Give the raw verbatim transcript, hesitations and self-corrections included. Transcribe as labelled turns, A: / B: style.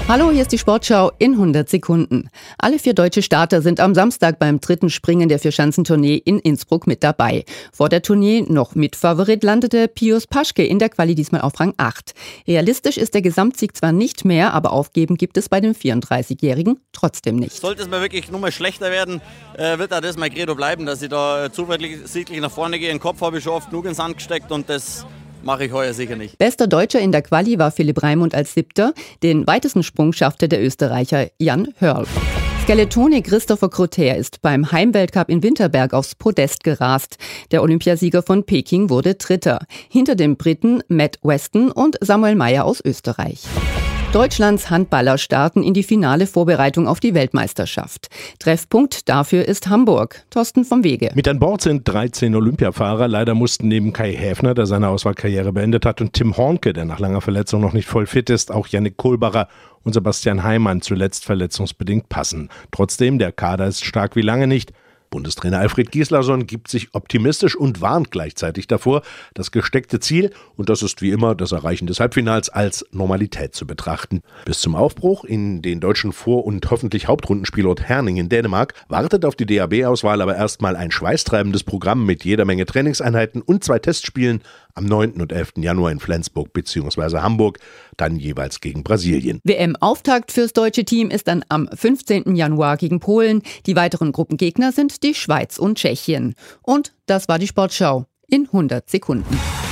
A: Hallo, hier ist die Sportschau in hundert Sekunden. Alle vier deutsche Starter sind am Samstag beim dritten Springen der Vierschanzentournee in Innsbruck mit dabei. Vor der Tournee noch Mitfavorit landete Pius Paschke in der Quali diesmal auf Rang acht. Realistisch ist der Gesamtsieg zwar nicht mehr, aber aufgeben gibt es bei dem vierunddreißigjährigen trotzdem nicht.
B: Sollte es mal wirklich nur mal schlechter werden, äh, wird auch das mein Credo bleiben, dass ich da äh, zuversichtlich nach vorne gehe. Den Kopf habe ich schon oft genug in den Sand gesteckt und das mache ich heuer sicher nicht.
A: Bester Deutscher in der Quali war Philipp Raimund als Siebter. Den weitesten Sprung schaffte der Österreicher Jan Hörl. Skeletone Christopher Crotter ist beim Heimweltcup in Winterberg aufs Podest gerast. Der Olympiasieger von Peking wurde Dritter. Hinter dem Briten Matt Weston und Samuel Meyer aus Österreich. Deutschlands Handballer starten in die finale Vorbereitung auf die Weltmeisterschaft. Treffpunkt dafür ist Hamburg. Thorsten vom Wege.
C: Mit an Bord sind dreizehn Olympiafahrer. Leider mussten neben Kai Häfner, der seine Auswahlkarriere beendet hat, und Tim Hornke, der nach langer Verletzung noch nicht voll fit ist, auch Yannick Kohlbacher und Sebastian Heimann zuletzt verletzungsbedingt passen. Trotzdem, der Kader ist stark wie lange nicht. Bundestrainer Alfred Gislason gibt sich optimistisch und warnt gleichzeitig davor, das gesteckte Ziel, und das ist wie immer das Erreichen des Halbfinals, als Normalität zu betrachten. Bis zum Aufbruch in den deutschen Vor- und hoffentlich Hauptrundenspielort Herning in Dänemark wartet auf die D A B-Auswahl aber erstmal ein schweißtreibendes Programm mit jeder Menge Trainingseinheiten und zwei Testspielen am neunten und elften Januar in Flensburg bzw. Hamburg, dann jeweils gegen Brasilien.
A: W M-Auftakt fürs deutsche Team ist dann am fünfzehnten Januar gegen Polen. Die weiteren Gruppengegner sind die Schweiz und Tschechien. Und das war die Sportschau in hundert Sekunden.